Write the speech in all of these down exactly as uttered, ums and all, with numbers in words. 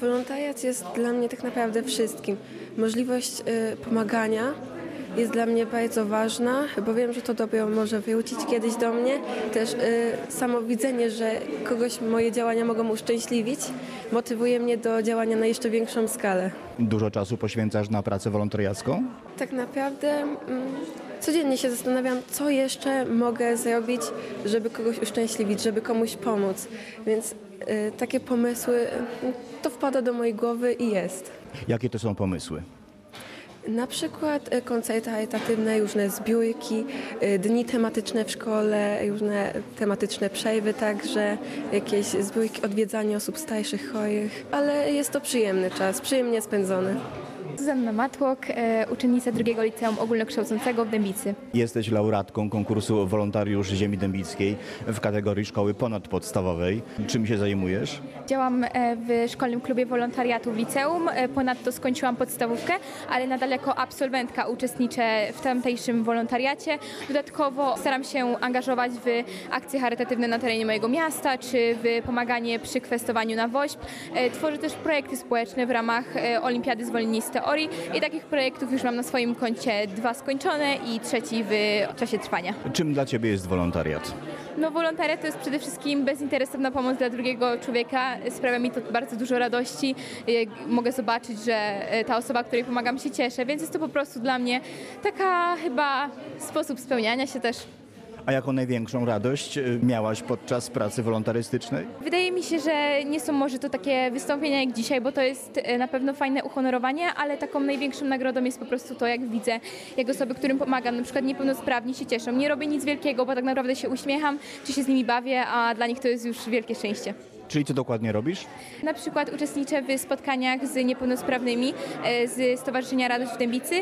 Wolontariat jest dla mnie tak naprawdę wszystkim. Możliwość y, pomagania jest dla mnie bardzo ważna, bo wiem, że to dobro może wrócić kiedyś do mnie. Też y, samo widzenie, że kogoś moje działania mogą uszczęśliwić, motywuje mnie do działania na jeszcze większą skalę. Dużo czasu poświęcasz na pracę wolontariacką? Tak naprawdę mm, codziennie się zastanawiam, co jeszcze mogę zrobić, żeby kogoś uszczęśliwić, żeby komuś pomóc. Więc y, takie pomysły, y, to wpada do mojej głowy i jest. Jakie to są pomysły? Na przykład y, koncerty charytatywne, różne zbiórki, y, dni tematyczne w szkole, różne tematyczne przerwy także, jakieś zbiórki, odwiedzanie osób starszych, chorych, ale jest to przyjemny czas, przyjemnie spędzony. Zuzanna Matłok, e, uczennica drugiego Liceum Ogólnokształcącego w Dębicy. Jesteś laureatką konkursu Wolontariusz Ziemi Dębickiej w kategorii szkoły ponadpodstawowej. Czym się zajmujesz? Działam e, w Szkolnym Klubie Wolontariatu w liceum, e, ponadto skończyłam podstawówkę, ale nadal jako absolwentka uczestniczę w tamtejszym wolontariacie. Dodatkowo staram się angażować w akcje charytatywne na terenie mojego miasta, czy w pomaganie przy kwestowaniu na woźb. E, tworzę też projekty społeczne w ramach e, Olimpiady Zwolnieniowej Teorii i takich projektów już mam na swoim koncie dwa skończone i trzeci w czasie trwania. Czym dla Ciebie jest wolontariat? No wolontariat to jest przede wszystkim bezinteresowna pomoc dla drugiego człowieka. Sprawia mi to bardzo dużo radości. Mogę zobaczyć, że ta osoba, której pomagam, się cieszy, więc jest to po prostu dla mnie taka chyba sposób spełniania się też. A jaką największą radość miałaś podczas pracy wolontarystycznej? Wydaje mi się, że nie są może to takie wystąpienia jak dzisiaj, bo to jest na pewno fajne uhonorowanie, ale taką największą nagrodą jest po prostu to, jak widzę, jak osoby, którym pomagam, na przykład niepełnosprawni, się cieszą. Nie robię nic wielkiego, bo tak naprawdę się uśmiecham, czy się z nimi bawię, a dla nich to jest już wielkie szczęście. Czyli co dokładnie robisz? Na przykład uczestniczę w spotkaniach z niepełnosprawnymi z Stowarzyszenia Radość w Dębicy.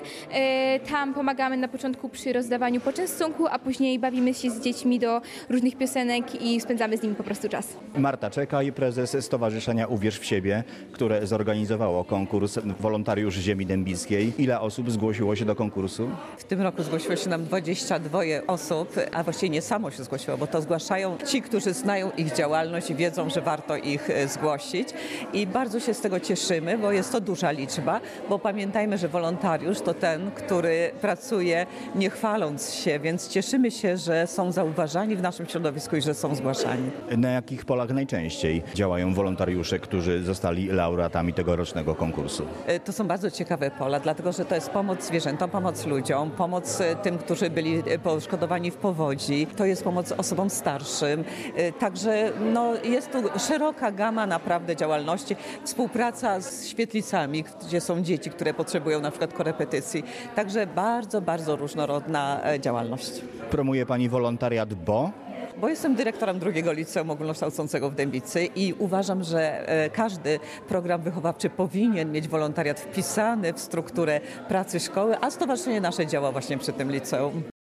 Tam pomagamy na początku przy rozdawaniu poczęstunku, a później bawimy się z dziećmi do różnych piosenek i spędzamy z nimi po prostu czas. Marta Czekaj, prezes Stowarzyszenia Uwierz w siebie, które zorganizowało konkurs Wolontariusz Ziemi Dębickiej. Ile osób zgłosiło się do konkursu? W tym roku zgłosiło się nam dwadzieścia dwa osób, a właściwie nie samo się zgłosiło, bo to zgłaszają ci, którzy znają ich działalność i wiedzą, że warto ich zgłosić. I bardzo się z tego cieszymy, bo jest to duża liczba, bo pamiętajmy, że wolontariusz to ten, który pracuje nie chwaląc się, więc cieszymy się, że są zauważani w naszym środowisku i że są zgłaszani. Na jakich polach najczęściej działają wolontariusze, którzy zostali laureatami tegorocznego konkursu? To są bardzo ciekawe pola, dlatego że to jest pomoc zwierzętom, pomoc ludziom, pomoc tym, którzy byli poszkodowani w powodzi, to jest pomoc osobom starszym. Także no, jest tu szeroka gama naprawdę działalności. Współpraca z świetlicami, gdzie są dzieci, które potrzebują na przykład korepetycji. Także bardzo, bardzo różnorodna działalność. Promuje Pani wolontariat, bo? Bo jestem dyrektorem drugiego Liceum Ogólnokształcącego w Dębicy i uważam, że każdy program wychowawczy powinien mieć wolontariat wpisany w strukturę pracy szkoły, a stowarzyszenie nasze działa właśnie przy tym liceum.